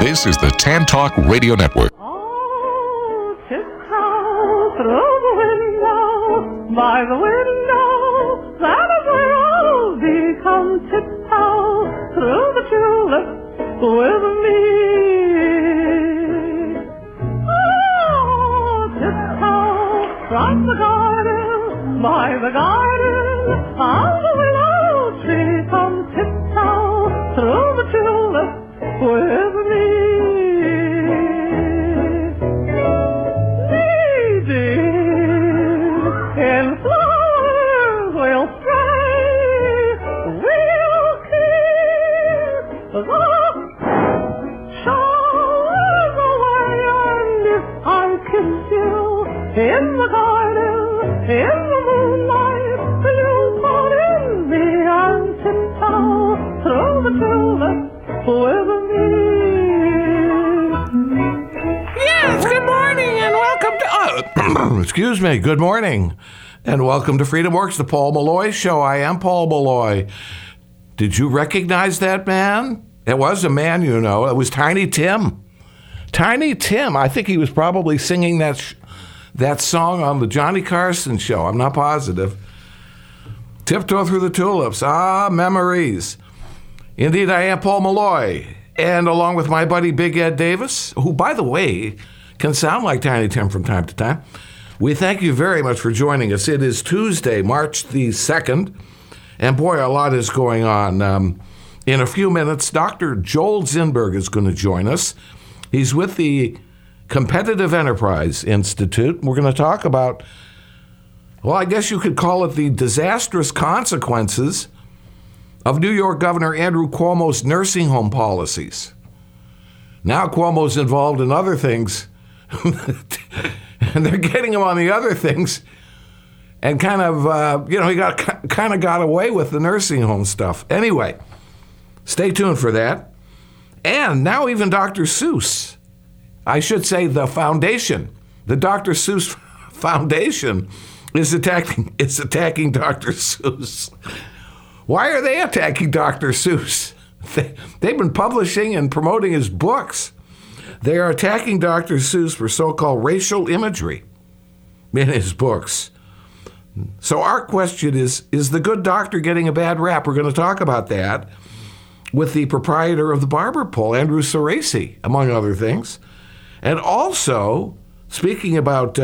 This is the Tan Talk Radio Network. Oh, tiptoe through the window, by the window, that is where I'll be. Come tiptoe through the tulips with me. Oh, tiptoe from the garden, by the garden, on the willow tree. Come tiptoe through the tulips with me. Leading in flowers we'll stray, we'll keep the showers away. And if I kiss you in the garden, in the moonlight, you'll fall in me and tiptoe through the tulips with me. Yes, good morning and welcome to... excuse me, good morning and welcome to Freedom Works, the Paul Malloy Show. I am Paul Malloy. Did you recognize that man? It was a man, you know. It was Tiny Tim. Tiny Tim. I think he was probably singing that song on the Johnny Carson show. I'm not positive. Tiptoe Through the Tulips. Ah, memories. Indeed, I am Paul Malloy, and along with my buddy Big Ed Davis, who, by the way, can sound like Tiny Tim from time to time, we thank you very much for joining us. It is Tuesday, March the 2nd, and boy, a lot is going on. In a few minutes, Dr. Joel Zinberg is going to join us. He's with the Competitive Enterprise Institute. We're going to talk about, well, I guess you could call it the disastrous consequences of New York Governor Andrew Cuomo's nursing home policies. Now Cuomo's involved in other things, and they're getting him on the other things, and kind of, he got away with the nursing home stuff. Anyway, stay tuned for that. And now even Dr. Seuss, I should say the foundation, the Dr. Seuss Foundation is attacking Dr. Seuss. Why are they attacking Dr. Seuss? They've been publishing and promoting his books. They are attacking Dr. Seuss for so-called racial imagery in his books. So our question is the good doctor getting a bad rap? We're going to talk about that with the proprietor of the Barber Pole, Andrew Cerasi, among other things. And also, speaking about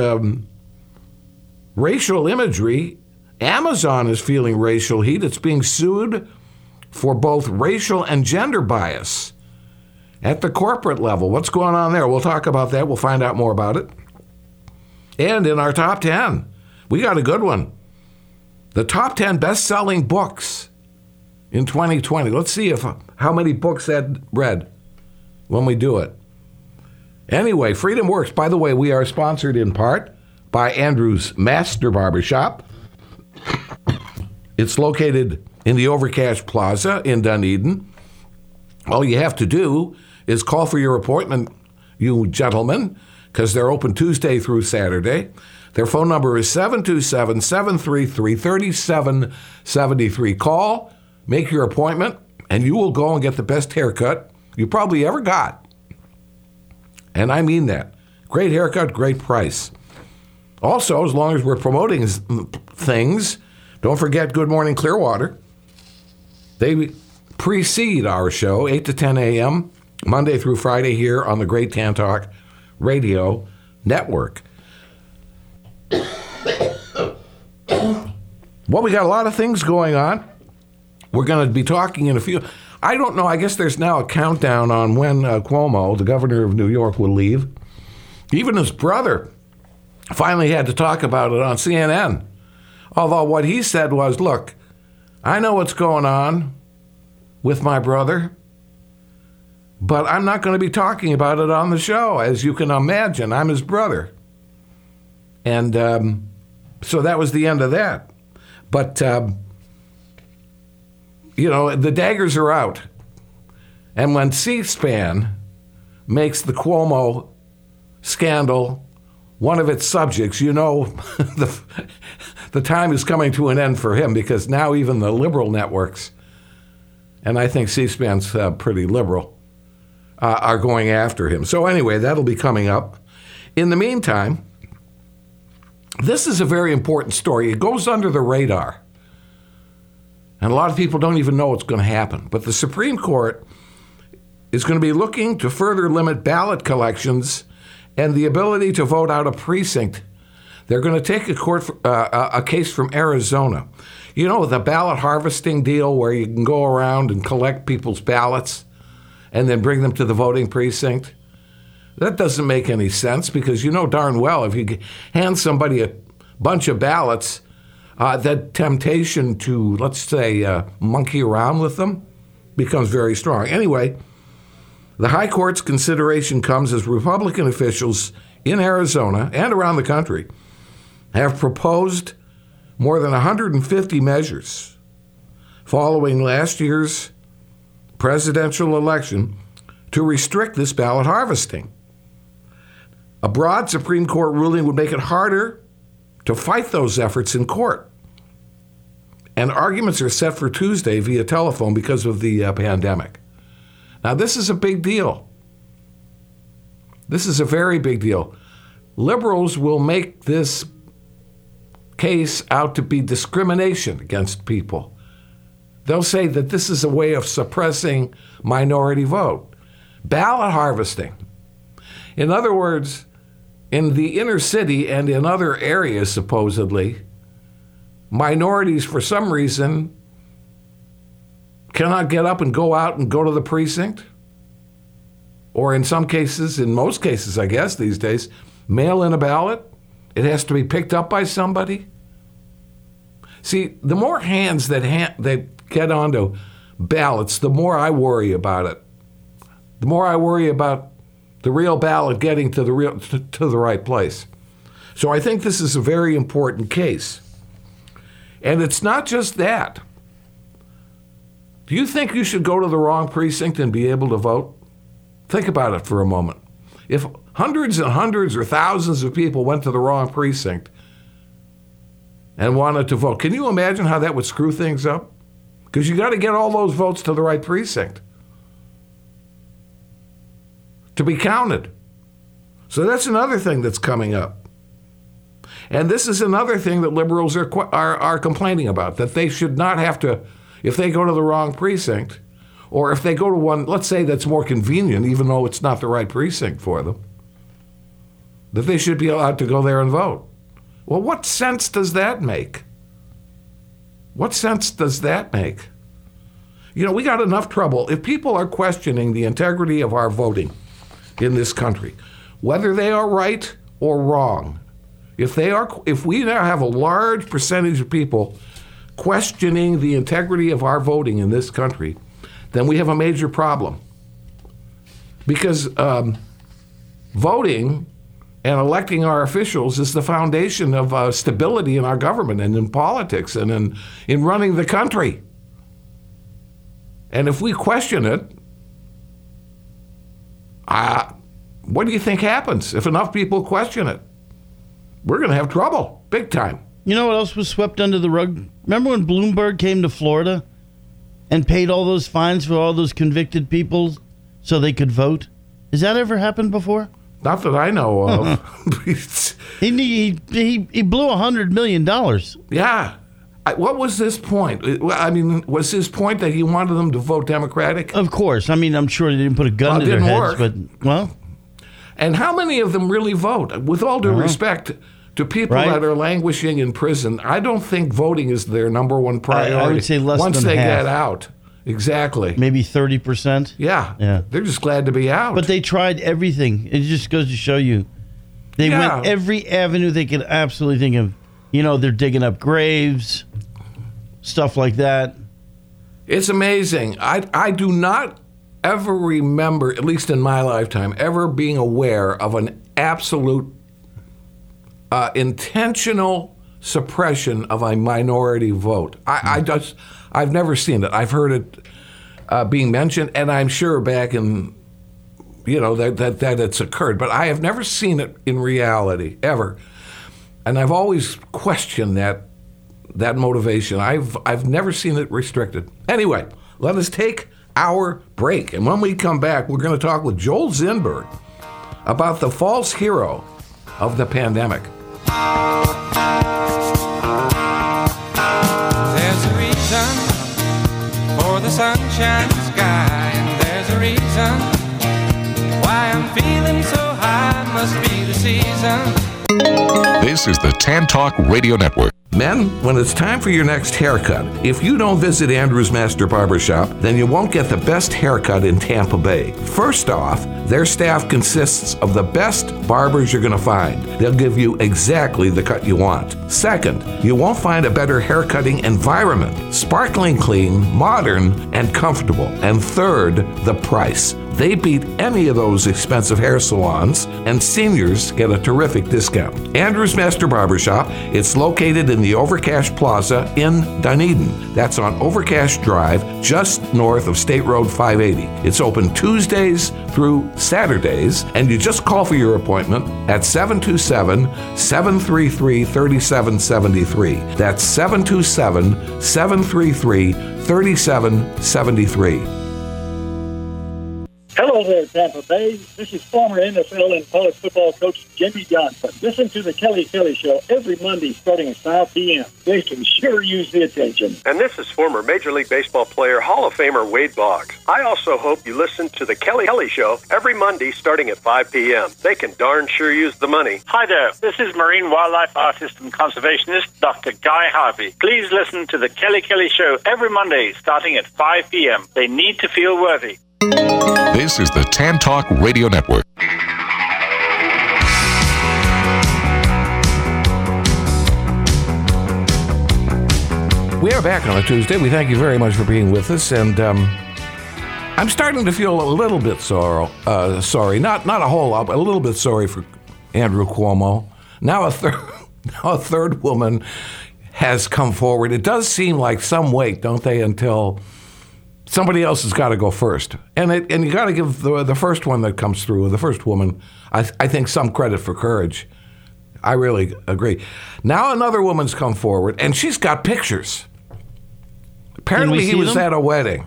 racial imagery, Amazon is feeling racial heat. It's being sued for both racial and gender bias at the corporate level. What's going on there? We'll talk about that. We'll find out more about it. And in our top 10, we got a good one. The top 10 best-selling books in 2020. Let's see how many books Ed read when we do it. Anyway, Freedom Works. By the way, we are sponsored in part by Andrew's Master Barbershop. It's located in the Overcash Plaza in Dunedin. All you have to do is call for your appointment, you gentlemen, because they're open Tuesday through Saturday. Their phone number is 727-733-3773. Call, make your appointment, and you will go and get the best haircut you probably ever got. And I mean that. Great haircut, great price. Also, as long as we're promoting things, don't forget Good Morning Clearwater. They precede our show, 8 to 10 a.m., Monday through Friday here on the Great Tan Talk Radio Network. Well, we got a lot of things going on. We're going to be talking in a few. I don't know. I guess there's now a countdown on when Cuomo, the governor of New York, will leave. Even his brother finally had to talk about it on CNN. Although what he said was, look, I know what's going on with my brother, but I'm not going to be talking about it on the show. As you can imagine, I'm his brother. And so that was the end of that. But, the daggers are out. And when C-SPAN makes the Cuomo scandal one of its subjects, the time is coming to an end for him, because now even the liberal networks, and I think C-SPAN's pretty liberal, are going after him. So anyway, that'll be coming up. In the meantime, this is a very important story. It goes under the radar. And a lot of people don't even know what's going to happen. But the Supreme Court is going to be looking to further limit ballot collections and the ability to vote out a precinct. They're going to take a case from Arizona. You know, the ballot harvesting deal where you can go around and collect people's ballots and then bring them to the voting precinct? That doesn't make any sense because you know darn well if you hand somebody a bunch of ballots, that temptation to, let's say, monkey around with them becomes very strong. Anyway, the High Court's consideration comes as Republican officials in Arizona and around the country have proposed more than 150 measures following last year's presidential election to restrict this ballot harvesting. A broad Supreme Court ruling would make it harder to fight those efforts in court. And arguments are set for Tuesday via telephone because of the pandemic. Now, this is a big deal. This is a very big deal. Liberals will make this case out to be discrimination against people. They'll say that this is a way of suppressing minority vote. Ballot harvesting. In other words, in the inner city and in other areas, supposedly, minorities, for some reason, cannot get up and go out and go to the precinct. Or in some cases, in most cases, I guess, these days, mail in a ballot. It has to be picked up by somebody. See, the more hands that get onto ballots, the more I worry about it. The more I worry about the real ballot getting to the right place. So I think this is a very important case. And it's not just that. Do you think you should go to the wrong precinct and be able to vote? Think about it for a moment. If hundreds and hundreds or thousands of people went to the wrong precinct and wanted to vote, can you imagine how that would screw things up? Because you got to get all those votes to the right precinct to be counted. So that's another thing that's coming up. And this is another thing that liberals are complaining about, that they should not have to, if they go to the wrong precinct, or if they go to one, let's say that's more convenient, even though it's not the right precinct for them, that they should be allowed to go there and vote. Well, what sense does that make? What sense does that make? You know, we got enough trouble. If people are questioning the integrity of our voting in this country, whether they are right or wrong, if we now have a large percentage of people questioning the integrity of our voting in this country, then we have a major problem. Because voting and electing our officials is the foundation of stability in our government and in politics and in running the country. And if we question it, what do you think happens if enough people question it? We're going to have trouble, big time. You know what else was swept under the rug? Remember when Bloomberg came to Florida and paid all those fines for all those convicted people so they could vote? Has that ever happened before? Not that I know of. He blew $100 million. Yeah. What was his point? I mean, was his point that he wanted them to vote Democratic? Of course. I mean, I'm sure they didn't put a gun to their heads, but, well. And how many of them really vote? With all due respect to people that are languishing in prison, I don't think voting is their number one priority. I would say less than half. Once they get out. Exactly. Maybe 30%? Yeah. They're just glad to be out. But they tried everything. It just goes to show you. They went every avenue they could absolutely think of. You know, they're digging up graves, stuff like that. It's amazing. I do not ever remember, at least in my lifetime, ever being aware of an absolute intentional suppression of a minority vote. I've never seen it. I've heard it being mentioned, and I'm sure back in, that it's occurred, but I have never seen it in reality, ever. And I've always questioned that motivation. I've never seen it restricted. Anyway, let us take hour break. And when we come back, we're going to talk with Joel Zinberg about the false hero of the pandemic. There's a reason for the sunshine sky, and there's a reason why I'm feeling so high. Must be the season. This is the Tan Talk Radio Network. Men, when it's time for your next haircut, if you don't visit Andrew's Master Barbershop, then you won't get the best haircut in Tampa Bay. First off, their staff consists of the best barbers you're going to find. They'll give you exactly the cut you want. Second, you won't find a better haircutting environment. Sparkling clean, modern, and comfortable. And third, the price. They beat any of those expensive hair salons, and seniors get a terrific discount. Andrew's Master Barbershop, it's located in the Overcash Plaza in Dunedin. That's on Overcash Drive, just north of State Road 580. It's open Tuesdays through Saturdays, and you just call for your appointment at 727-733-3773. That's 727-733-3773. Hello there, Tampa Bay. This is former NFL and college football coach Jimmy Johnson. Listen to the Kelly Kelly Show every Monday starting at 5 p.m. They can sure use the attention. And this is former Major League Baseball player, Hall of Famer Wade Boggs. I also hope you listen to the Kelly Kelly Show every Monday starting at 5 p.m. They can darn sure use the money. Hi there. This is marine wildlife artist and conservationist Dr. Guy Harvey. Please listen to the Kelly Kelly Show every Monday starting at 5 p.m. They need to feel worthy. This is the Tan Talk Radio Network. We are back on a Tuesday. We thank you very much for being with us, and I'm starting to feel a little bit sorry. Not a whole lot, but a little bit sorry for Andrew Cuomo. Now a third woman has come forward. It does seem like some wait, don't they, until somebody else has got to go first. And you got to give the first one that comes through, the first woman, I think some credit for courage. I really agree. Now another woman's come forward, and she's got pictures. Apparently he was at a wedding.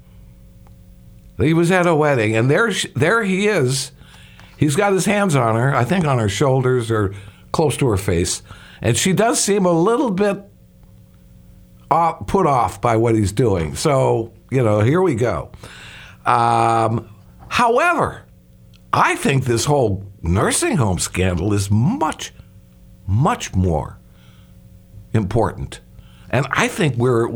He was at a wedding, and there he is. He's got his hands on her, I think on her shoulders or close to her face. And she does seem a little bit put off by what he's doing. So, here we go. However, I think this whole nursing home scandal is much, much more important. And I think we're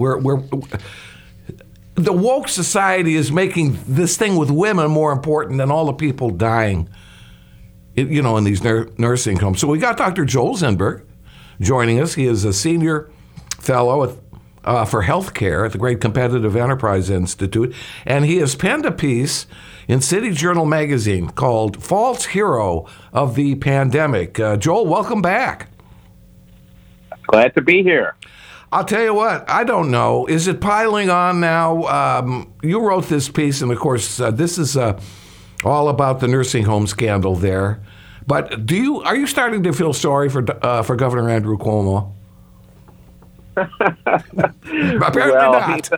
the woke society is making this thing with women more important than all the people dying, in these nursing homes. So we got Dr. Joel Zinberg joining us. He is a senior fellow for healthcare at the Great Competitive Enterprise Institute, and he has penned a piece in City Journal magazine called False Hero of the Pandemic. Joel, welcome back. Glad to be here. I'll tell you what, I don't know. Is it piling on now? You wrote this piece, and of course, this is all about the nursing home scandal there. But are you starting to feel sorry for Governor Andrew Cuomo? Apparently not.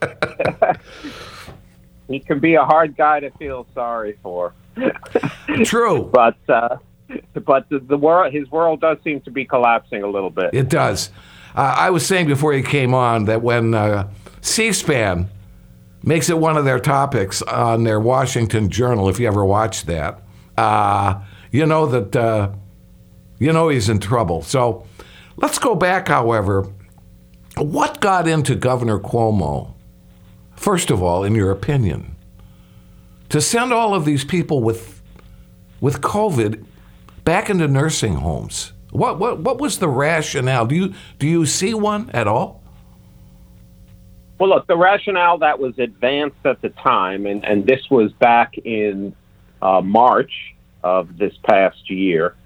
He can be a hard guy to feel sorry for. True. But the world, his world does seem to be collapsing a little bit. It does. I was saying before you came on that when C-SPAN makes it one of their topics on their Washington Journal, if you ever watch that, you know he's in trouble. So let's go back, however. What got into Governor Cuomo, first of all, in your opinion, to send all of these people with COVID back into nursing homes? What was the rationale? Do you see one at all? Well, look, the rationale that was advanced at the time, and this was back in March of this past year,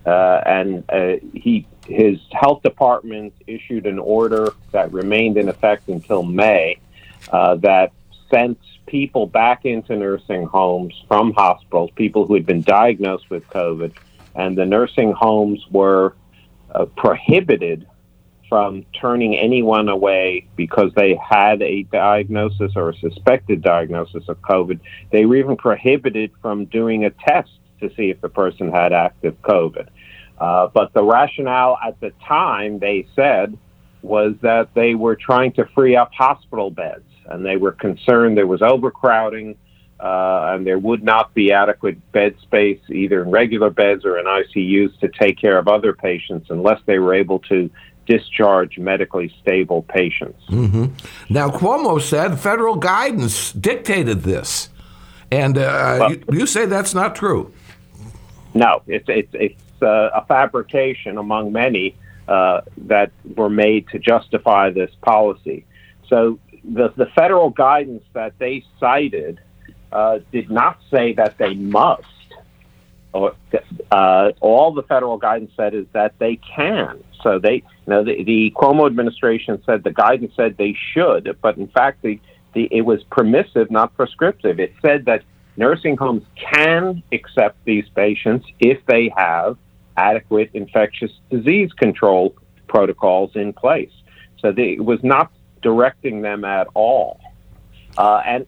his health department issued an order that remained in effect until May that sent people back into nursing homes from hospitals, people who had been diagnosed with COVID, and the nursing homes were prohibited from turning anyone away because they had a diagnosis or a suspected diagnosis of COVID. They were even prohibited from doing a test to see if the person had active COVID. But the rationale at the time, they said, was that they were trying to free up hospital beds, and they were concerned there was overcrowding, and there would not be adequate bed space, either in regular beds or in ICUs, to take care of other patients unless they were able to discharge medically stable patients. Mm-hmm. Now, Cuomo said federal guidance dictated this, and you say that's not true. No, it's a fabrication among many that were made to justify this policy. So the federal guidance that they cited did not say that they must. All the federal guidance said is that they can. So the Cuomo administration said the guidance said they should, but in fact it was permissive, not prescriptive. It said that nursing homes can accept these patients if they have adequate infectious disease control protocols in place. So it was not directing them at all. But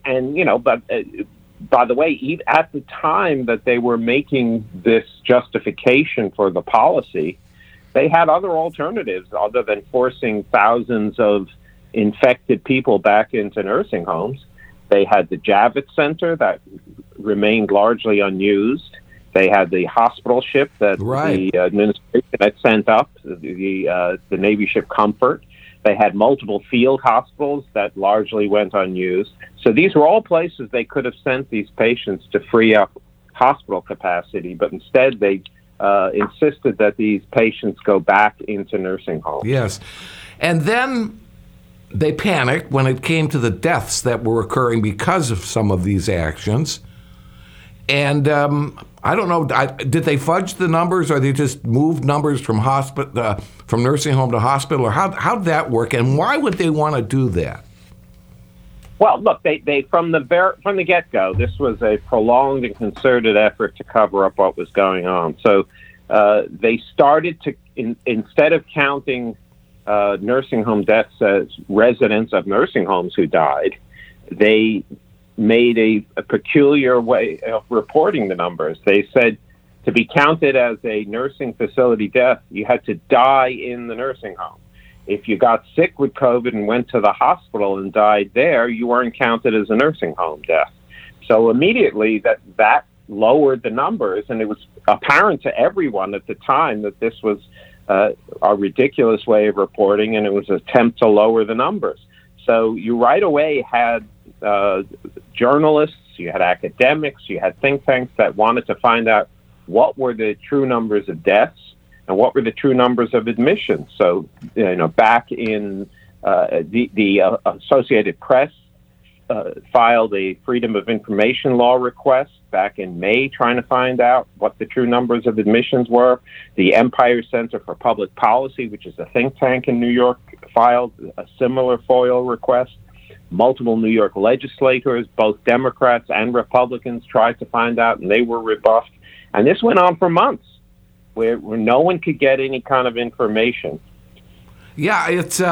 by the way, at the time that they were making this justification for the policy, they had other alternatives other than forcing thousands of infected people back into nursing homes. They had the Javits Center that remained largely unused. They had the hospital ship that the administration had sent up, the Navy ship Comfort. They had multiple field hospitals that largely went unused. So these were all places they could have sent these patients to free up hospital capacity, but instead they insisted that these patients go back into nursing homes. Yes. And then they panicked when it came to the deaths that were occurring because of some of these actions. And I don't know, did they fudge the numbers, or they just moved numbers from from nursing home to hospital, or how'd that work, and why would they want to do that? Well, look, they from the get-go, this was a prolonged and concerted effort to cover up what was going on. So they started to, instead of counting nursing home deaths as residents of nursing homes who died, they made a peculiar way of reporting the numbers. They said to be counted as a nursing facility death, you had to die in the nursing home. If you got sick with COVID and went to the hospital and died there, you weren't counted as a nursing home death. So immediately that lowered the numbers, and it was apparent to everyone at the time that this was a ridiculous way of reporting, and it was an attempt to lower the numbers. So you right away had journalists, you had academics, you had think tanks that wanted to find out what were the true numbers of deaths and what were the true numbers of admissions. So, back in the Associated Press filed a Freedom of Information Law request back in May trying to find out what the true numbers of admissions were. The Empire Center for Public Policy, which is a think tank in New York, filed a similar FOIL request. Multiple New York legislators, both Democrats and Republicans, tried to find out, and they were rebuffed. And this went on for months, where no one could get any kind of information. Yeah,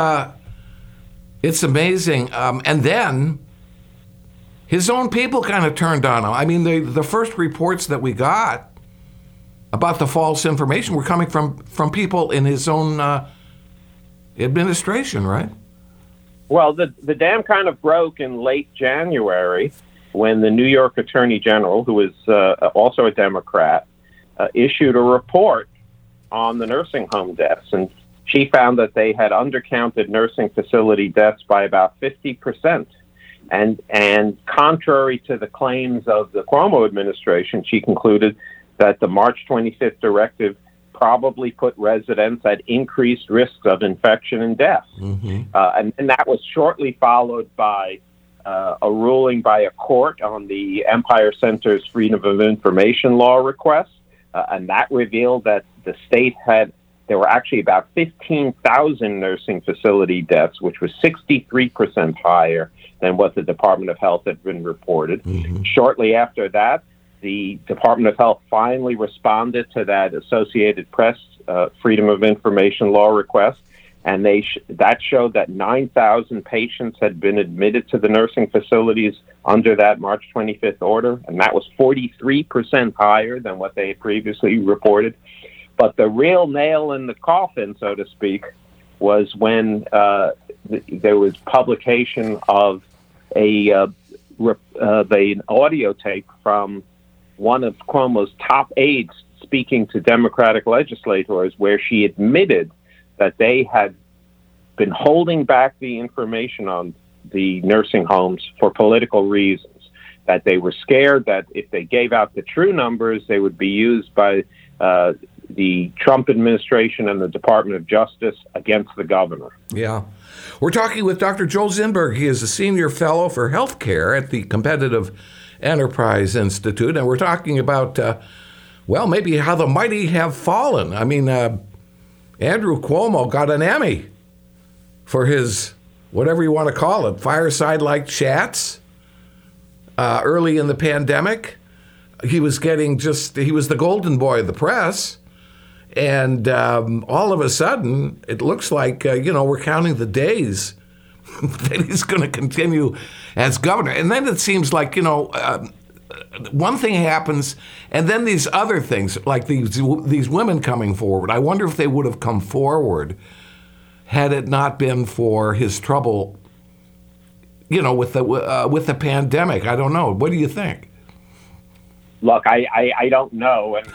it's amazing. And then his own people kind of turned on him. I mean, the first reports that we got about the false information were coming from people in his own administration, right? Well, the dam kind of broke in late January when the New York Attorney General, who is also a Democrat, issued a report on the nursing home deaths. And she found that they had undercounted nursing facility deaths by about 50%. And contrary to the claims of the Cuomo administration, she concluded that the March 25th directive probably put residents at increased risks of infection and death. Mm-hmm. And that was shortly followed by a ruling by a court on the Empire Center's Freedom of Information Law request. And that revealed that the state there were actually about 15,000 nursing facility deaths, which was 63% higher than what the Department of Health had been reported. Mm-hmm. Shortly after that, the Department of Health finally responded to that Associated Press Freedom of Information Law request. and that showed that 9,000 patients had been admitted to the nursing facilities under that March 25th order, and that was 43% higher than what they had previously reported. But the real nail in the coffin, so to speak, was when there was publication of an audio tape from one of Cuomo's top aides speaking to Democratic legislators, where she admitted that they had been holding back the information on the nursing homes for political reasons, that they were scared that if they gave out the true numbers, they would be used by the Trump administration and the Department of Justice against the governor. Yeah. We're talking with Dr. Joel Zinberg. He is a senior fellow for healthcare at the Competitive Enterprise Institute, and we're talking about, maybe how the mighty have fallen. I mean, Andrew Cuomo got an Emmy for his, whatever you want to call it, fireside-like chats early in the pandemic. He was the golden boy of the press. And all of a sudden, it looks like, we're counting the days that he's going to continue as governor. And then it seems like, one thing happens, and then these other things, like these women coming forward. I wonder if they would have come forward had it not been for his trouble, with the pandemic. I don't know. What do you think? Look, I don't know, and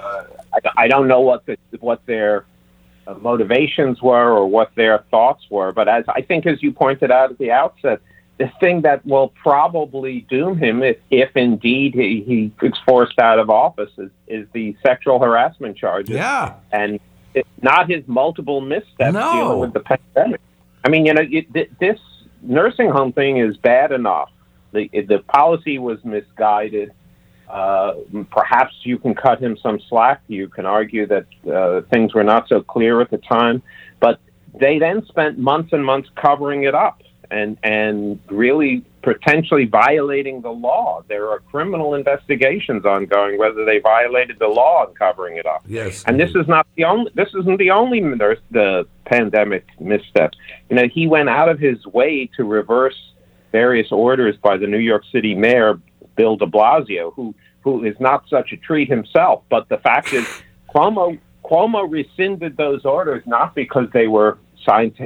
I don't know what their motivations were or what their thoughts were. But as you pointed out at the outset, the thing that will probably doom him, if indeed he is forced out of office, is the sexual harassment charges. Yeah, and it's not his multiple missteps dealing with the pandemic. I mean, this nursing home thing is bad enough. The policy was misguided. Perhaps you can cut him some slack. You can argue that things were not so clear at the time, but they then spent months and months covering it up and really potentially violating the law. There are criminal investigations ongoing whether they violated the law in covering it up. Yes, and this isn't the only the pandemic misstep. He went out of his way to reverse various orders by the New York City mayor, Bill de Blasio, who is not such a treat himself. But the fact is, Cuomo rescinded those orders not because they were science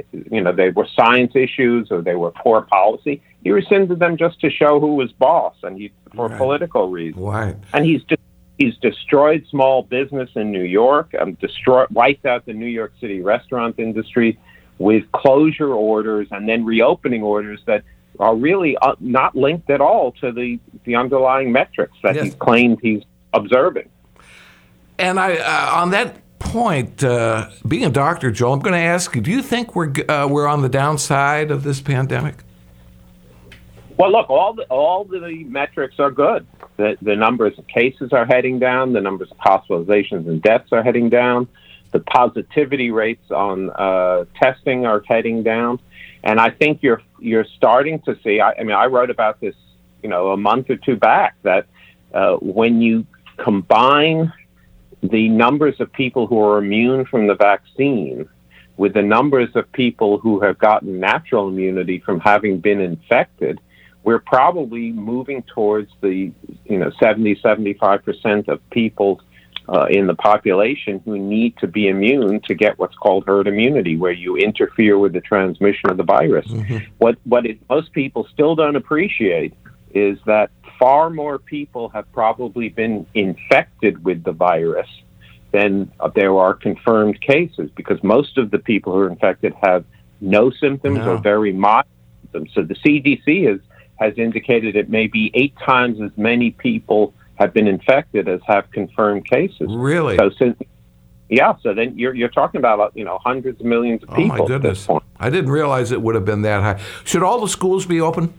issues or they were poor policy. He rescinded them just to show who was boss, and for political reasons. Right. And he's destroyed small business in New York, wiped out the New York City restaurant industry with closure orders and then reopening orders that are really not linked at all to the underlying metrics that he claimed he's observing. And on that point, being a doctor, Joel, I'm going to ask you: do you think we're on the downside of this pandemic? Well, look, all the metrics are good. The numbers of cases are heading down. The numbers of hospitalizations and deaths are heading down. The positivity rates on testing are heading down. And I think you're starting to see. I wrote about this, a month or two back, that when you combine the numbers of people who are immune from the vaccine with the numbers of people who have gotten natural immunity from having been infected, we're probably moving towards the 70-75% of people in the population who need to be immune to get what's called herd immunity, where you interfere with the transmission of the virus. Mm-hmm. What most people still don't appreciate is that far more people have probably been infected with the virus than there are confirmed cases, because most of the people who are infected have no symptoms or very mild symptoms. So the CDC has indicated it may be 8 times as many people have been infected as have confirmed cases. Really? So then you're talking about hundreds of millions of people. Oh my goodness! At this point. I didn't realize it would have been that high. Should all the schools be open?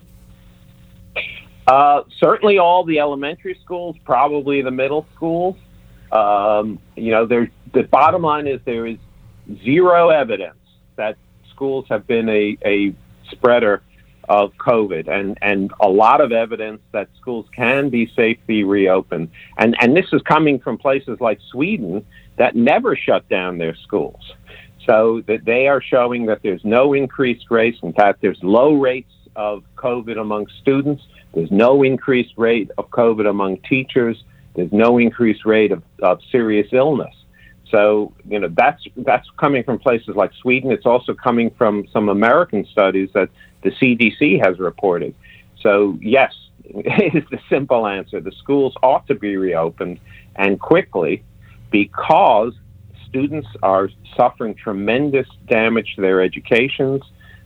Certainly, all the elementary schools, probably the middle schools. The bottom line is there is zero evidence that schools have been a spreader of COVID, and a lot of evidence that schools can be safely reopened. And this is coming from places like Sweden that never shut down their schools. So that they are showing that there's no increased rates. In fact, there's low rates of COVID among students. There's no increased rate of COVID among teachers. There's no increased rate of serious illness. So, that's coming from places like Sweden. It's also coming from some American studies that the CDC has reported. So, yes, is the simple answer. The schools ought to be reopened, and quickly, because students are suffering tremendous damage to their educations,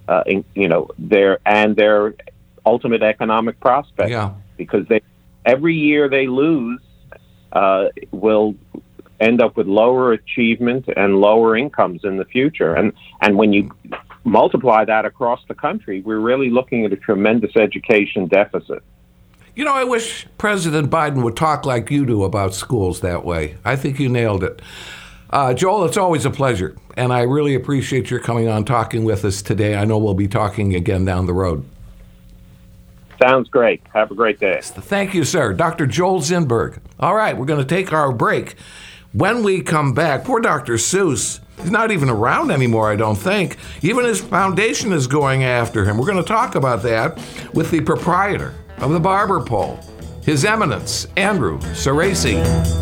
their ultimate economic prospects. Yeah. Because every year they lose will end up with lower achievement and lower incomes in the future. And when you multiply that across the country, we're really looking at a tremendous education deficit. I wish President Biden would talk like you do about schools that way. I think you nailed it. Joel, it's always a pleasure, and I really appreciate your coming on talking with us today. I know we'll be talking again down the road. Sounds great. Have a great day. Thank you, sir. Dr. Joel Zinberg. All right, we're going to take our break. When we come back, poor Dr. Seuss, he's not even around anymore, I don't think. Even his foundation is going after him. We're going to talk about that with the proprietor of the Barber Pole, His Eminence, Andrew Cerasi.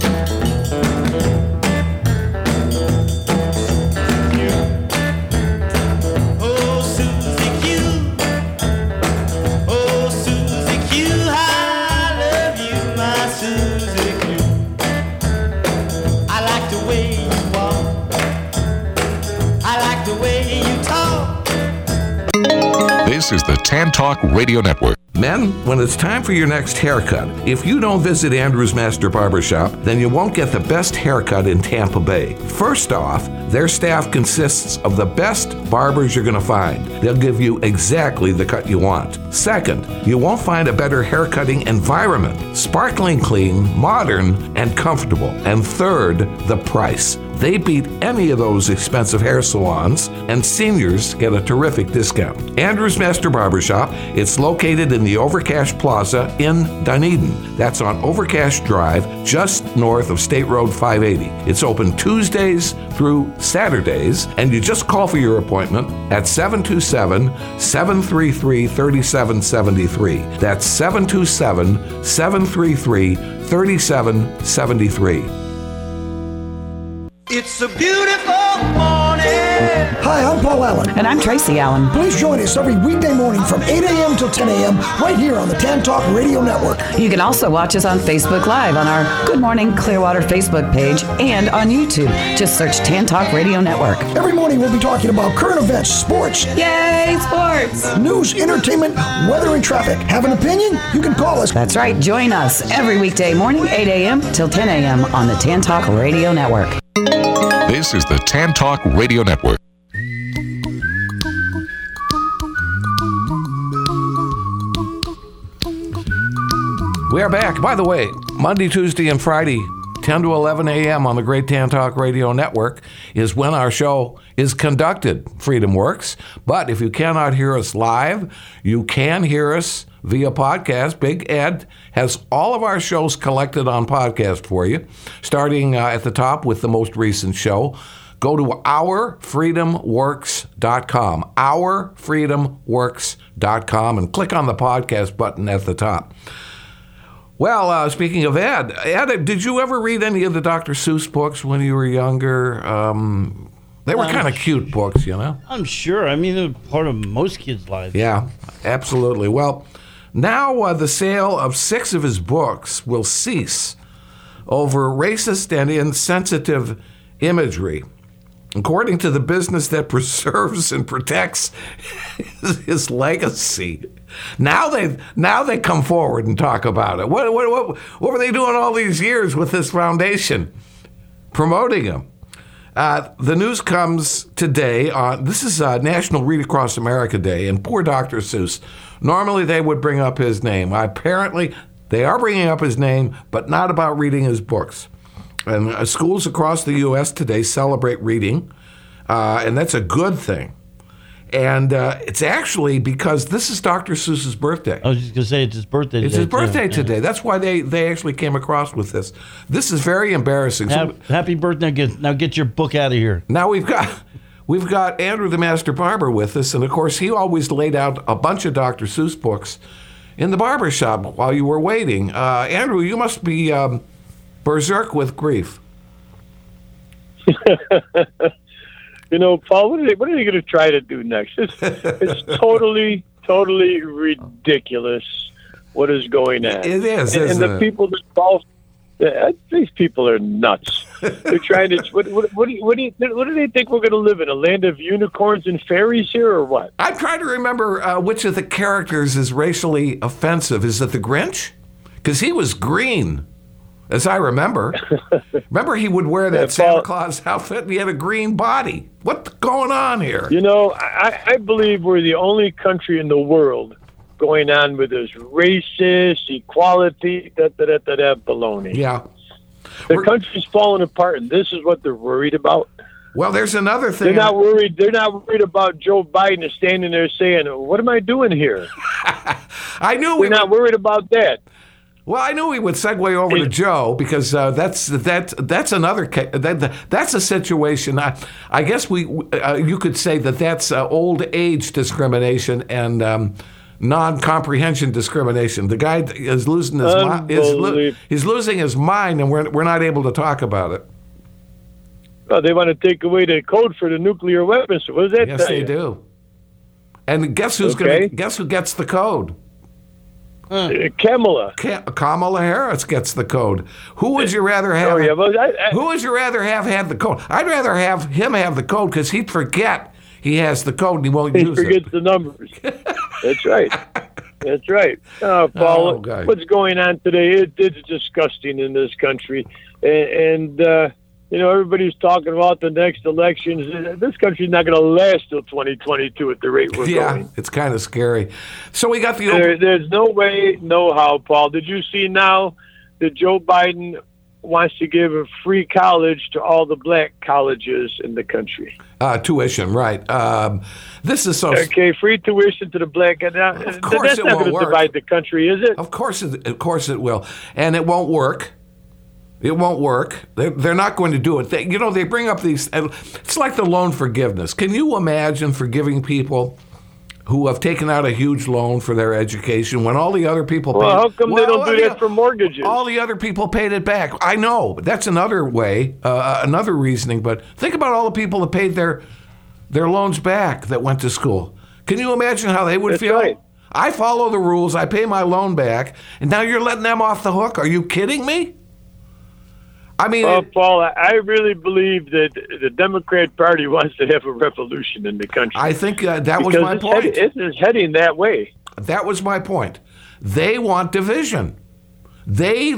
This is the Tan Talk Radio Network. Men, when it's time for your next haircut, if you don't visit Andrew's Master Barbershop, then you won't get the best haircut in Tampa Bay. First off, their staff consists of the best barbers you're going to find. They'll give you exactly the cut you want. Second, you won't find a better haircutting environment. Sparkling clean, modern, and comfortable. And third, the price. They beat any of those expensive hair salons, and seniors get a terrific discount. Andrew's Master Barbershop, it's located in the Overcash Plaza in Dunedin. That's on Overcash Drive, just north of State Road 580. It's open Tuesdays through Saturdays, and you just call for your appointment at 727-733-3773. That's 727-733-3773. It's a beautiful morning. Hi, I'm Paul Allen. And I'm Tracy Allen. Please join us every weekday morning from 8 a.m. till 10 a.m. right here on the Tan Talk Radio Network. You can also watch us on Facebook Live on our Good Morning Clearwater Facebook page and on YouTube. Just search Tan Talk Radio Network. Every morning we'll be talking about current events, sports. Yay, sports. News, entertainment, weather, and traffic. Have an opinion? You can call us. That's right. Join us every weekday morning, 8 a.m. till 10 a.m. on the Tan Talk Radio Network. This is the Tan Talk Radio Network. We are back. By the way, Monday, Tuesday, and Friday, 10 to 11 a.m. on the Great Tan Talk Radio Network is when our show is conducted, Freedom Works. But if you cannot hear us live, you can hear us via podcast. Big Ed has all of our shows collected on podcast for you, starting at the top with the most recent show. Go to ourfreedomworks.com, ourfreedomworks.com, and click on the podcast button at the top. Well, speaking of Ed, did you ever read any of the Dr. Seuss books when you were younger? They were kind of cute books, you know? I'm sure. I mean, they're part of most kids' lives. Yeah, absolutely. Well, now the sale of 6 of his books will cease over racist and insensitive imagery, according to the business that preserves and protects his legacy. Now they come forward and talk about it. What were they doing all these years with this foundation, promoting him? The news comes today. This is National Read Across America Day, and poor Dr. Seuss. Normally they would bring up his name. Apparently they are bringing up his name, but not about reading his books. And schools across the U.S. today celebrate reading, and that's a good thing. And it's actually because this is Dr. Seuss's birthday. I was just going to say it's his birthday today. It's his birthday today. That's why they actually came across with this. This is very embarrassing. Happy birthday. Now get your book out of here. Now we've got We've got Andrew the Master Barber with us, and of course, he always laid out a bunch of Dr. Seuss books in the barber shop while you were waiting. Andrew, you must be berserk with grief. You know, Paul, what are they going to try to do next? It's totally ridiculous what is going on. It is, and the people that fall, these people are nuts. They're trying to. What do they think we're going to live in? A land of unicorns and fairies here, or what? I'm trying to remember which of the characters is racially offensive. Is it the Grinch? Because he was green, as I remember. Remember, he would wear that Santa Claus outfit, and he had a green body. What's going on here? You know, I believe we're the only country in the world going on with this racist equality, baloney. Yeah. The country's falling apart, and this is what they're worried about. Well, there's another thing. They're not worried. They're not worried about Joe Biden standing there saying, "What am I doing here?" I knew we're not worried about that. Well, I knew we would segue over to Joe because that's another that's a situation. I guess you could say that's old age discrimination and non-comprehension discrimination. The guy is losing his he's losing his mind, and we're not able to talk about it. Well, they want to take away the code for the nuclear weapons. What does that yes, tell they you? do. And guess who gets the code? Kamala Harris gets the code. Who would you rather have? Who would you rather have had the code? I'd rather have him have the code because he'd forget he has the code and he won't use it. He forgets the numbers. That's right. That's right. Paul, what's going on today? It's disgusting in this country, and you know, everybody's talking about the next elections. This country's not going to last till 2022 at the rate we're going. Yeah, it's kind of scary. So we got the... There's no way, no how, Paul. Did you see now that Joe Biden wants to give a free college to all the black colleges in the country? Tuition, right. This is so... Okay, free tuition to the black... Of course that's it not won't going to divide the country, is it? Of course it will. And it won't work. It won't work. They're not going to do it. They bring up these... It's like the loan forgiveness. Can you imagine forgiving people who have taken out a huge loan for their education when all the other people... Well, how come they don't do that for mortgages? All the other people paid it back. I know. That's another way, another reasoning. But think about all the people that paid their loans back that went to school. Can you imagine how they would feel? Right. I follow the rules. I pay my loan back. And now you're letting them off the hook? Are you kidding me? I mean, Paul, I really believe that the Democrat Party wants to have a revolution in the country. I think that was my point. It's heading that way. That was my point. They want division. They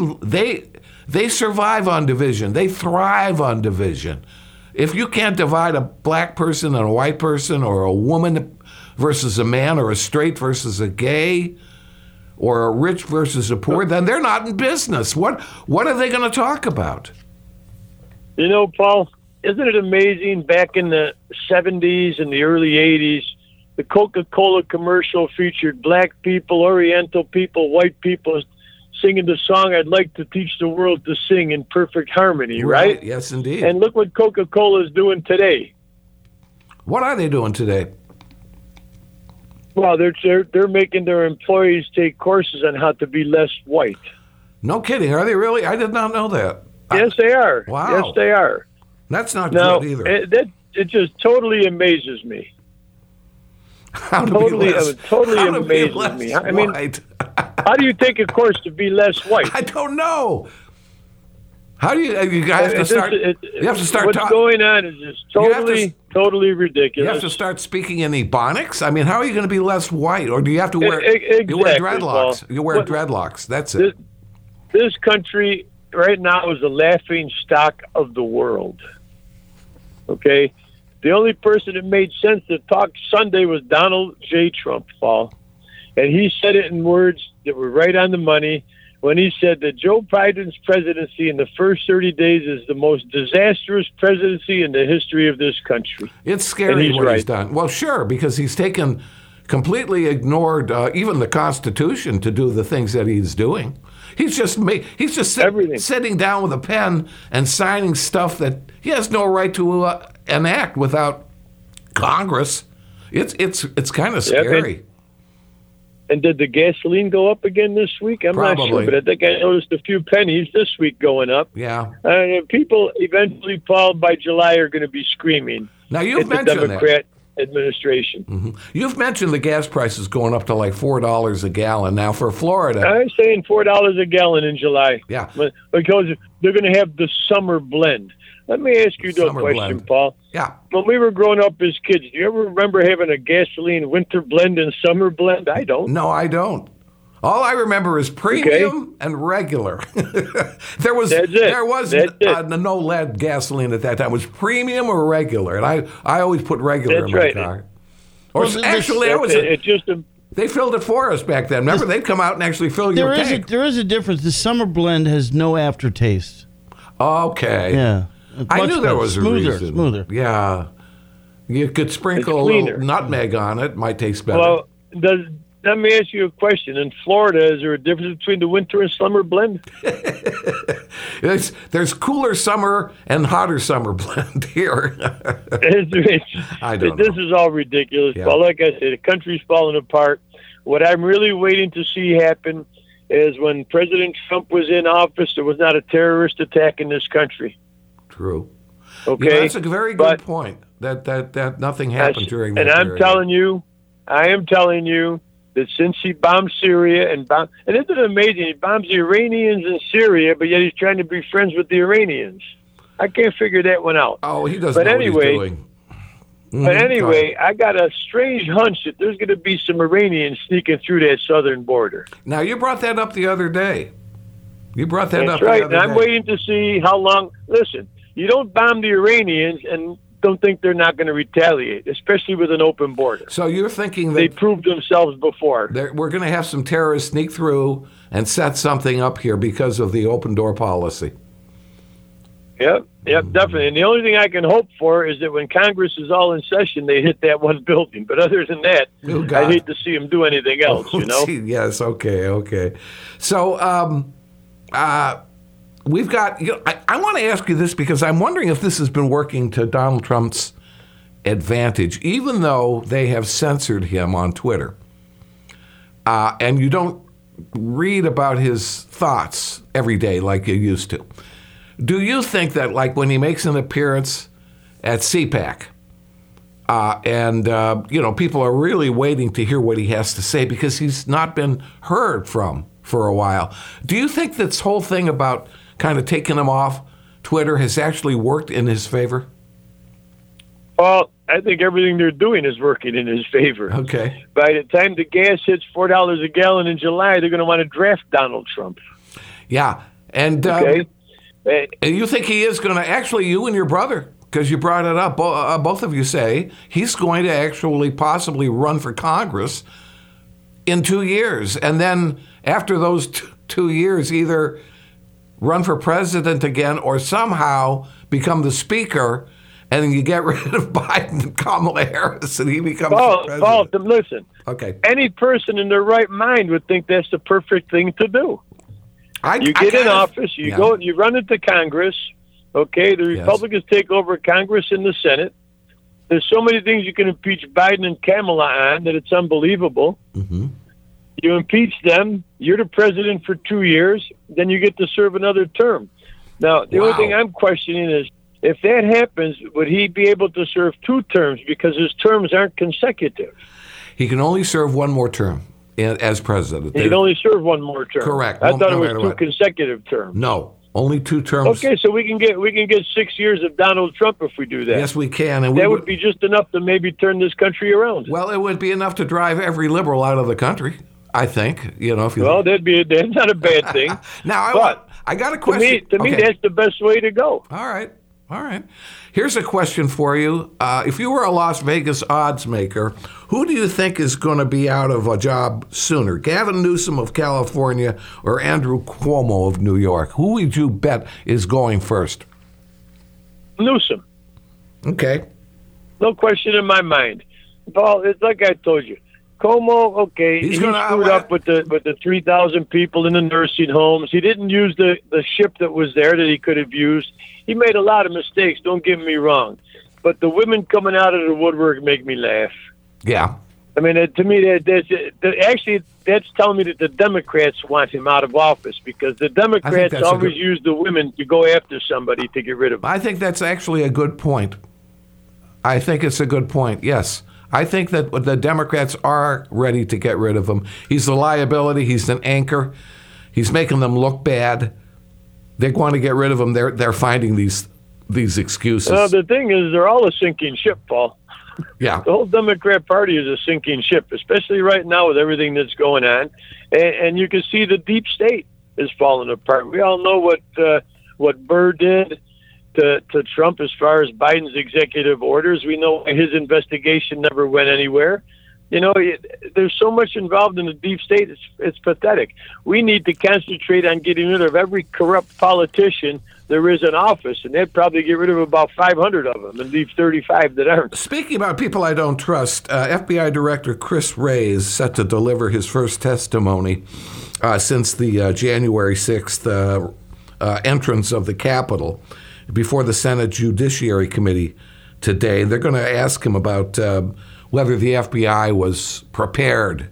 survive on division. They thrive on division. If you can't divide a black person and a white person, or a woman versus a man, or a straight versus a gay, or a rich versus a poor, then they're not in business. What are they going to talk about? You know, Paul, isn't it amazing? Back in the 70s and the early 80s, the Coca-Cola commercial featured black people, Oriental people, white people singing the song, "I'd like to teach the world to sing in perfect harmony," right? Yes, indeed. And look what Coca-Cola is doing today. What are they doing today? Well, they're making their employees take courses on how to be less white. No kidding. Are they really? I did not know that. Yes, they are. Wow. Yes, they are. That's not good either. It just totally amazes me. Totally amazes me. I mean, how do you take a course to be less white? I don't know. How do you have to start? You have to start. What's going on is just totally ridiculous. You have to start speaking in Ebonics. I mean, how are you going to be less white? Or do you have to wear? You wear dreadlocks. You wear dreadlocks. That's it. This country right now is the laughing stock of the world. Okay, the only person that made sense to talk Sunday was Donald J. Trump, Paul, and he said it in words that were right on the money when he said that Joe Biden's presidency in the first 30 days is the most disastrous presidency in the history of this country. It's scary what he's done. Well, sure, because he's completely ignored even the Constitution to do the things that he's doing. He's just sitting down with a pen and signing stuff that he has no right to enact without Congress. It's kind of scary. And did the gasoline go up again this week? I'm not sure, but I think I noticed a few pennies this week going up. Yeah. People eventually, Paul, by July are going to be screaming. Now, you've mentioned the Democrat administration. Mm-hmm. You've mentioned the gas prices going up to like $4 a gallon. Now, for Florida, I'm saying $4 a gallon in July. Yeah. Because they're going to have the summer blend. Let me ask you a question, blend. Paul. Yeah. When we were growing up as kids, do you ever remember having a gasoline winter blend and summer blend? I don't. No, I don't. All I remember is premium and regular. There was no lead gasoline at that time. It was premium or regular, and I always put regular in my car. Or actually, they filled it for us back then. Remember, they'd come out and actually fill your tank. There is a difference. The summer blend has no aftertaste. Okay. Yeah. I knew there was a reason. Smoother. Yeah. You could sprinkle a little nutmeg on it. Might taste better. Well, let me ask you a question. In Florida, is there a difference between the winter and summer blend? There's cooler summer and hotter summer blend here. I don't know. This is all ridiculous. Yeah. But like I said, the country's falling apart. What I'm really waiting to see happen is when President Trump was in office, there was not a terrorist attack in this country. True. Okay, that's a very good point. That nothing happened during that period. And I am telling you that since he bombed Syria and isn't it amazing? He bombs the Iranians in Syria, but yet he's trying to be friends with the Iranians. I can't figure that one out. Oh, he doesn't know what he's doing. But anyway, I got a strange hunch that there's going to be some Iranians sneaking through that southern border. Now, you brought that up the other day. That's right, and I'm waiting to see how long. Listen, you don't bomb the Iranians and don't think they're not going to retaliate, especially with an open border. So you're thinking that they proved themselves before. We're going to have some terrorists sneak through and set something up here because of the open door policy. Yep, definitely. And the only thing I can hope for is that when Congress is all in session, they hit that one building. But other than that, I'd hate to see them do anything else, you know? Yes, okay. So we've got, I want to ask you this because I'm wondering if this has been working to Donald Trump's advantage, even though they have censored him on Twitter. And you don't read about his thoughts every day like you used to. Do you think that, like, when he makes an appearance at CPAC, and people are really waiting to hear what he has to say because he's not been heard from for a while, do you think this whole thing about kind of taking him off Twitter has actually worked in his favor? Well, I think everything they're doing is working in his favor. Okay. By the time the gas hits $4 a gallon in July, they're going to want to draft Donald Trump. Yeah, and you think he is going to actually, you and your brother, because you brought it up, both of you say he's going to actually possibly run for Congress in 2 years, and then after those 2 years, either run for president again or somehow become the speaker, and then you get rid of Biden and Kamala Harris, and he becomes the president. Paul, listen. Okay. Any person in their right mind would think that's the perfect thing to do. You get in office, you go, you run into Congress. Okay, the Republicans take over Congress and the Senate. There's so many things you can impeach Biden and Kamala on that it's unbelievable. Mm-hmm. You impeach them, you're the president for 2 years, then you get to serve another term. Now, the only thing I'm questioning is, if that happens, would he be able to serve 2 terms because his terms aren't consecutive? He can only serve one more term as president. He can only serve one more term. Correct. I thought it was 2 consecutive terms. No, only 2 terms. Okay, so we can get 6 years of Donald Trump if we do that. Yes, we can. And that would be just enough to maybe turn this country around. Well, it would be enough to drive every liberal out of the country, I think. That's not a bad thing. Now, I got a question. To me, that's the best way to go. All right. Here's a question for you. If you were a Las Vegas odds maker, who do you think is going to be out of a job sooner? Gavin Newsom of California or Andrew Cuomo of New York? Who would you bet is going first? Newsom. Okay. No question in my mind. Paul, it's like I told you. Cuomo, okay, he screwed up with the 3,000 people in the nursing homes. He didn't use the ship that was there that he could have used. He made a lot of mistakes, don't get me wrong. but the women coming out of the woodwork make me laugh. Yeah. I mean, to me, that's telling me that the Democrats want him out of office because the Democrats always use the women to go after somebody to get rid of him. I think that's actually a good point. I think it's a good point, yes. I think that the Democrats are ready to get rid of him. He's a liability. He's an anchor. He's making them look bad. They want to get rid of him. They're finding these excuses. The thing is, they're all a sinking ship, Paul. Yeah. The whole Democrat Party is a sinking ship, especially right now with everything that's going on. And you can see the deep state is falling apart. We all know what Burr did to Trump as far as Biden's executive orders. We know his investigation never went anywhere. You know, there's so much involved in the deep state, it's pathetic. We need to concentrate on getting rid of every corrupt politician there is in office, and they'd probably get rid of about 500 of them and leave 35 that aren't. Speaking about people I don't trust, FBI Director Chris Wray is set to deliver his first testimony since the January 6th entrance of the Capitol before the Senate Judiciary Committee today. They're going to ask him about whether the FBI was prepared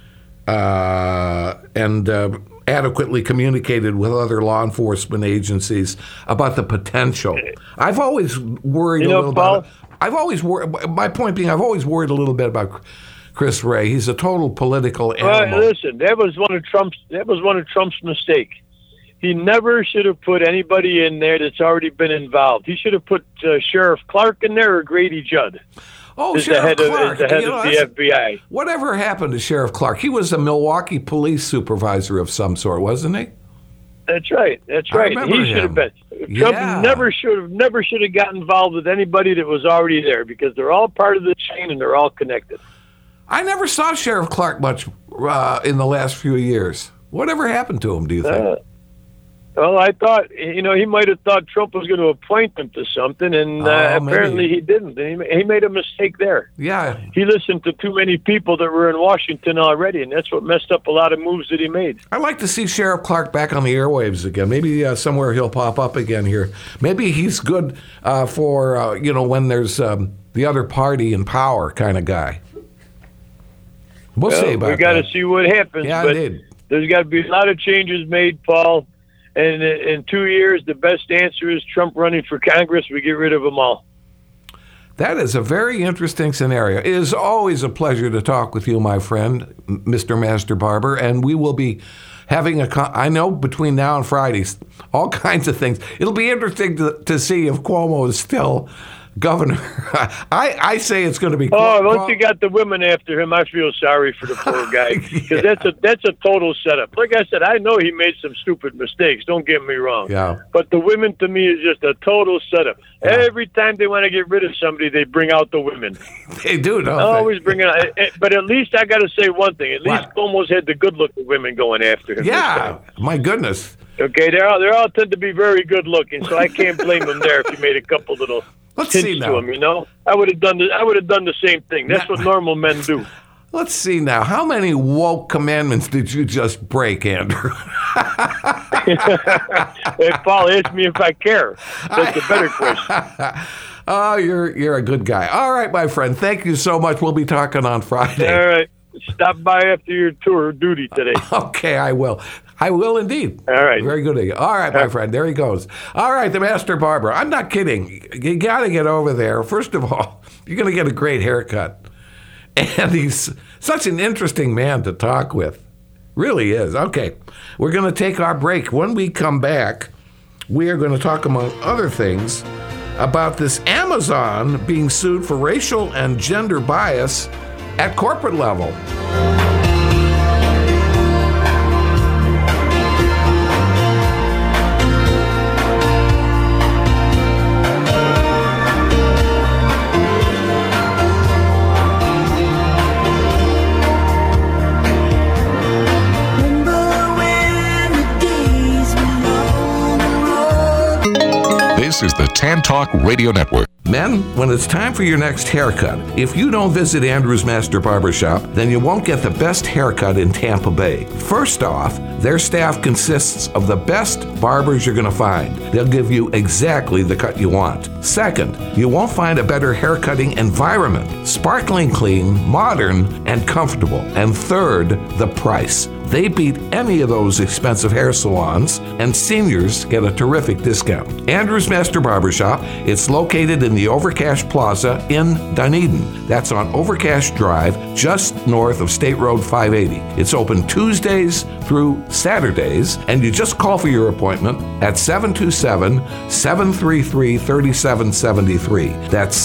and adequately communicated with other law enforcement agencies about the potential. I've always worried a little about. I've always worried. My point being, I've always worried a little bit about Chris Wray. He's a total political animal. Well, listen, that was one of Trump's mistakes. He never should have put anybody in there that's already been involved. He should have put Sheriff Clark in there or Grady Judd. Oh, Sheriff Clark. The head of the FBI. Whatever happened to Sheriff Clark? He was a Milwaukee police supervisor of some sort, wasn't he? That's right. That's right. He should have been. Trump never should have got involved with anybody that was already there because they're all part of the chain and they're all connected. I never saw Sheriff Clark much in the last few years. Whatever happened to him, do you think? Well, I thought, he might have thought Trump was going to appoint him to something, and apparently he didn't. He made a mistake there. Yeah. He listened to too many people that were in Washington already, and that's what messed up a lot of moves that he made. I'd like to see Sheriff Clark back on the airwaves again. Maybe somewhere he'll pop up again here. Maybe he's good for, when there's the other party in power kind of guy. We'll see about that. We got to see what happens. Yeah, but indeed. There's got to be a lot of changes made, Paul. And in 2 years, the best answer is Trump running for Congress. We get rid of them all. That is a very interesting scenario. It is always a pleasure to talk with you, my friend, Mr. Master Barber. And we will be having I know between now and Friday, all kinds of things. It'll be interesting to see if Cuomo is still governor. I say it's going to be. Once you got the women after him, I feel sorry for the poor guy because that's a total setup. Like I said, I know he made some stupid mistakes. Don't get me wrong. Yeah. But the women to me is just a total setup. Yeah. Every time they want to get rid of somebody, they bring out the women. They do, don't they? Always bring it out. But at least I got to say one thing. At least Cuomo's had the good-looking women going after him. Yeah. My goodness. Okay, they all tend to be very good-looking, so I can't blame him there if he made a couple little. Let's see now. To him, I would have done the same thing. That's what normal men do. Let's see now. How many woke commandments did you just break, Andrew? Hey, Paul, ask me if I care. That's a better question. Oh, you're a good guy. All right, my friend. Thank you so much. We'll be talking on Friday. All right. Stop by after your tour of duty today. Okay, I will. I will indeed. All right. Very good of you. All right, my friend. There he goes. All right, the Master Barber. I'm not kidding. You got to get over there. First of all, you're going to get a great haircut. And he's such an interesting man to talk with. Really is. Okay, we're going to take our break. When we come back, we are going to talk, among other things, about this Amazon being sued for racial and gender bias at corporate level. This is the Tan Talk Radio Network. Men, when it's time for your next haircut, if you don't visit Andrew's Master Barbershop, then you won't get the best haircut in Tampa Bay. First off, their staff consists of the best barbers you're going to find. They'll give you exactly the cut you want. Second, you won't find a better haircutting environment. Sparkling clean, modern, and comfortable. And third, the price. They beat any of those expensive hair salons, and seniors get a terrific discount. Andrew's Master Barbershop, it's located in the Overcash Plaza in Dunedin. That's on Overcash Drive, just north of State Road 580. It's open Tuesdays through Saturdays, and you just call for your appointment at 727-733-3773. That's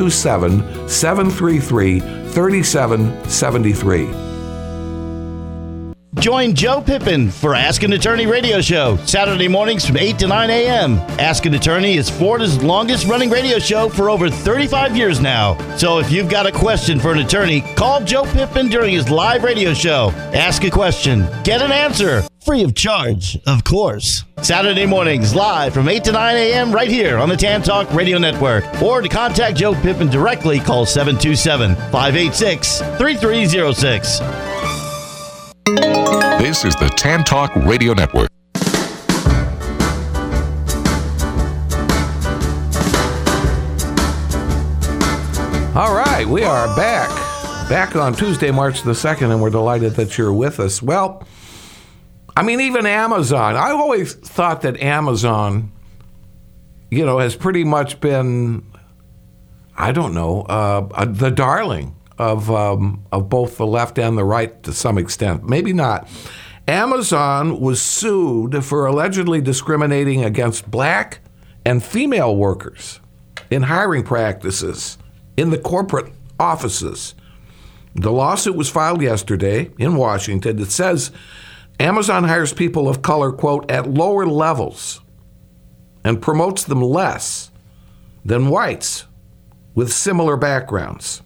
727-733-3773. Join Joe Pippin for Ask an Attorney radio show, Saturday mornings from 8 to 9 a.m. Ask an Attorney is Florida's longest running radio show for over 35 years now. So if you've got a question for an attorney, call Joe Pippin during his live radio show. Ask a question, get an answer, free of charge, of course. Saturday mornings live from 8 to 9 a.m. right here on the Tan Talk Radio Network. Or to contact Joe Pippin directly, call 727-586-3306. This is the Tan Talk Radio Network. All right, we are back on Tuesday, March the 2nd, and we're delighted that you're with us. Well, I mean, even Amazon. I always thought that Amazon, has pretty much been, the darling of both the left and the right to some extent. Maybe not. Amazon was sued for allegedly discriminating against black and female workers in hiring practices in the corporate offices. The lawsuit was filed yesterday in Washington. It says Amazon hires people of color, quote, at lower levels and promotes them less than whites with similar backgrounds.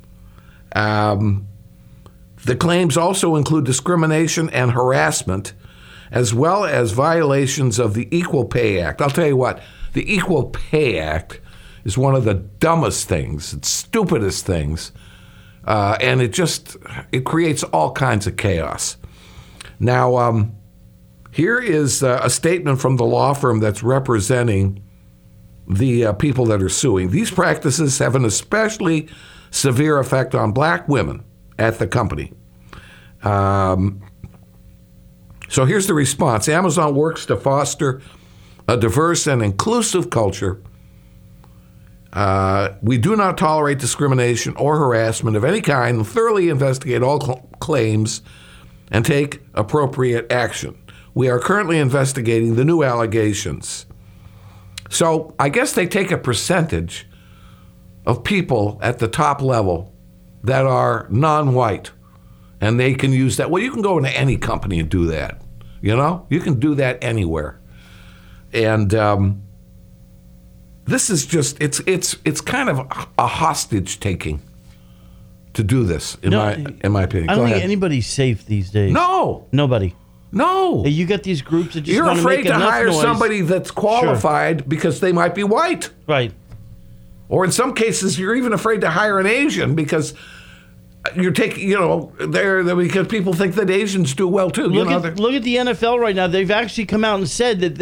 The claims also include discrimination and harassment, as well as violations of the Equal Pay Act. I'll tell you what, the Equal Pay Act is one of the dumbest things, stupidest things, and it creates all kinds of chaos. Now, here is a statement from the law firm that's representing the people that are suing. These practices have an especially severe effect on black women at the company. So here's the response. Amazon works to foster a diverse and inclusive culture. We do not tolerate discrimination or harassment of any kind, and thoroughly investigate all claims and take appropriate action. We are currently investigating the new allegations. So I guess they take a percentage of people at the top level that are non-white, and they can use that. Well, you can go into any company and do that. You can do that anywhere. And this is just, it's kind of a hostage taking to do this, in my opinion. I don't think anybody's safe these days. No. Nobody. No. You got these groups that just You're want to make afraid to hire noise. somebody that's qualified because they might be white. Right. Or in some cases, you're even afraid to hire an Asian because you're taking, because people think that Asians do well too. Look at the NFL right now. They've actually come out and said that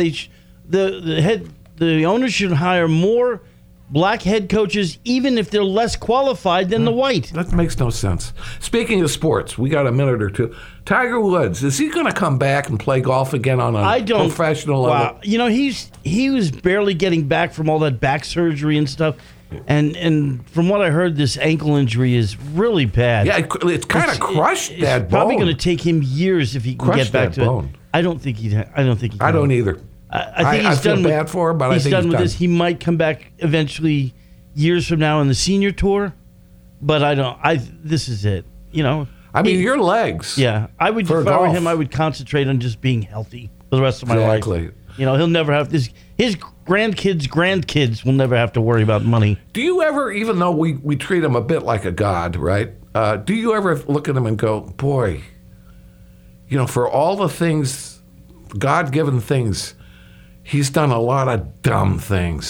the owners should hire more black head coaches, even if they're less qualified than the white. That makes no sense. Speaking of sports, we got a minute or two. Tiger Woods, is he going to come back and play golf again on a professional level? He was barely getting back from all that back surgery and stuff. And from what I heard, this ankle injury is really bad. Yeah, it's kind of crushed that bone. It's probably going to take him years if he can get back to it. I don't think he can. I don't either. I think he's feel done bad for him, but I think he's done with this. He might come back eventually, years from now, in the senior tour. But I don't. This is it. Your legs. Yeah, I would. If I were him, I would concentrate on just being healthy for the rest of my life. He'll never have this. His grandkids will never have to worry about money. Do you ever, even though we treat him a bit like a god, right? Do you ever look at him and go, boy, for all the things, God-given things, he's done a lot of dumb things.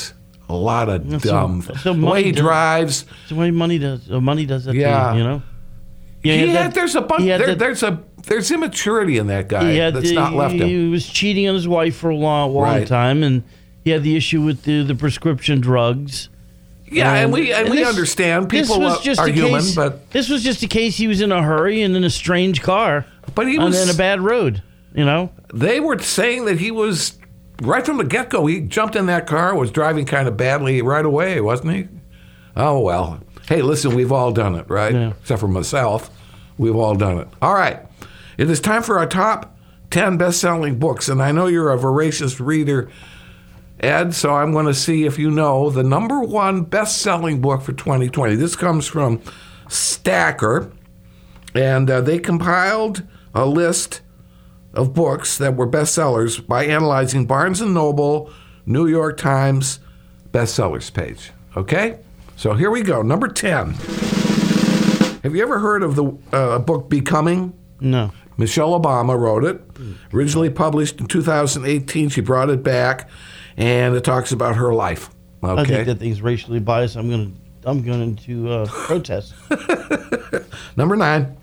A lot of dumb. So the way he drives. So money does that Yeah. to you, you know? Yeah, there's a bunch. There's immaturity in that guy that's not left him. He was cheating on his wife for a long time, and he had the issue with the prescription drugs. Yeah, and we understand people are human, but this was just a case he was in a hurry and in a strange car, but he was in a bad road. You know, they were saying that he was right from the get-go. He jumped in that car, was driving kind of badly right away, wasn't he? Oh well. Hey, listen, we've all done it, right? Yeah. Except for myself, we've all done it. All right, it is time for our top 10 best-selling books, and I know you're a voracious reader, Ed, so I'm going to see if you know the number one best-selling book for 2020. This comes from Stacker, and they compiled a list of books that were bestsellers by analyzing Barnes & Noble, New York Times bestsellers page. Okay? So here we go. Number 10. Have you ever heard of the book Becoming? No. Michelle Obama wrote it. Originally published in 2018. She brought it back, and it talks about her life. Okay. I think that thing's racially biased. I'm going to protest. Number 9.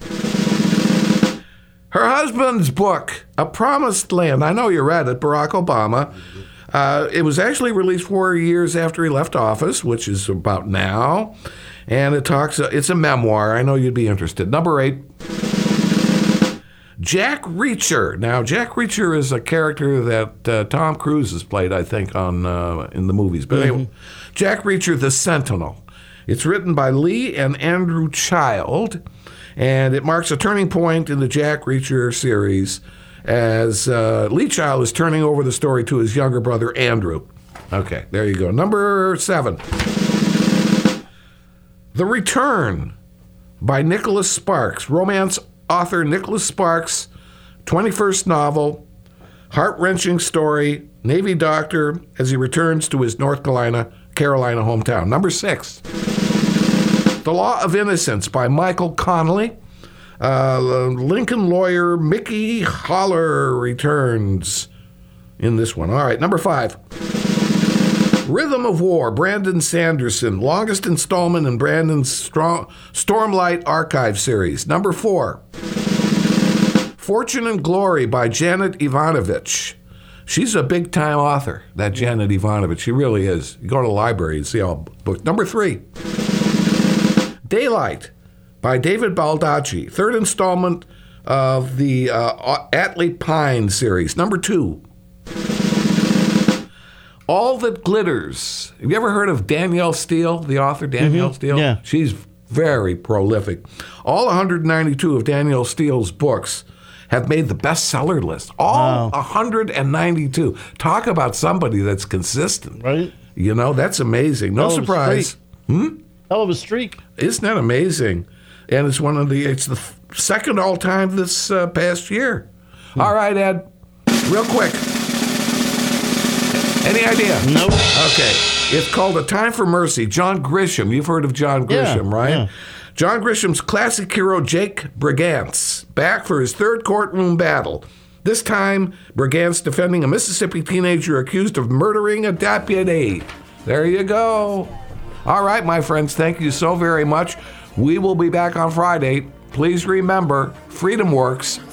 Her husband's book, A Promised Land. I know you read it, Barack Obama. It was actually released 4 years after he left office, which is about now. And it's a memoir. I know you'd be interested. Number 8. Jack Reacher. Now, Jack Reacher is a character that Tom Cruise has played, I think, in the movies. But anyway, Jack Reacher, The Sentinel. It's written by Lee and Andrew Child, and it marks a turning point in the Jack Reacher series as Lee Child is turning over the story to his younger brother, Andrew. Okay, there you go. Number 7. The Return by Nicholas Sparks. Romance author Nicholas Sparks, 21st novel, heart-wrenching story, Navy doctor as he returns to his North Carolina hometown. Number 6. The Law of Innocence by Michael Connelly. Lincoln lawyer Mickey Holler returns in this one. All right, number 5. Rhythm of War, Brandon Sanderson, longest installment in Brandon's Stormlight Archive series. Number 4. Fortune and Glory by Janet Ivanovich. She's a big-time author, that Janet Ivanovich. She really is. You go to the library and see all books. Number 3. Daylight by David Baldacci, third installment of the Atlee Pine series. Number 2. All That Glitters. Have you ever heard of Danielle Steele, the author Danielle Steele? Yeah. She's very prolific. All 192 of Danielle Steele's books have made the bestseller list. All 192. Talk about somebody that's consistent. Right. You know, that's amazing. No surprise. Hell of a streak. Isn't that amazing? And it's it's the second all-time this past year. All right, Ed, real quick. Any idea? Nope. Okay. It's called A Time for Mercy. John Grisham. You've heard of John Grisham, right? Yeah. John Grisham's classic hero, Jake Brigance, back for his third courtroom battle. This time, Brigance defending a Mississippi teenager accused of murdering a deputy. There you go. All right, my friends, thank you so very much. We will be back on Friday. Please remember, freedom works.